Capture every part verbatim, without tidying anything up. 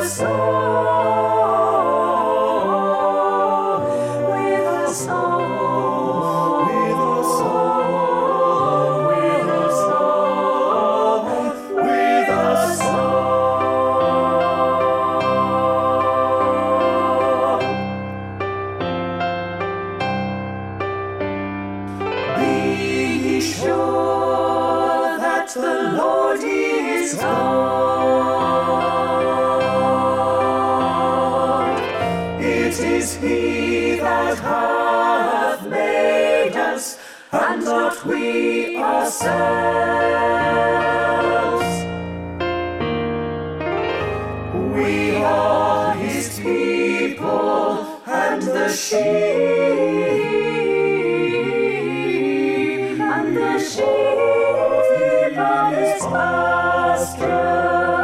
song, with a song, with a song, with a song, with a song. Be ye sure that the Lord is God. It is He that hath made us, and not we ourselves. We are His people, and the sheep, and the sheep of His pasture.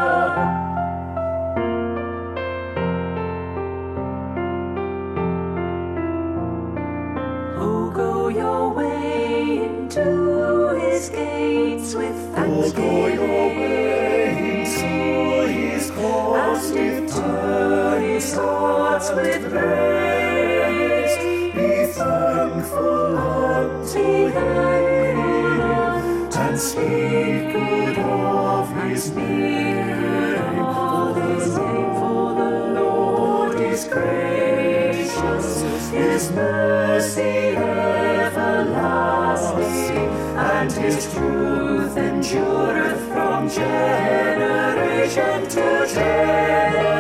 Oh, go your way into His gates with thanksgiving. Oh, go your way into His courts with turn His courts with praise. Be thankful unto Him, and speak good of His name. For the name, for the Lord is gracious, His mercy everlasting, and His truth endureth from generation to generation.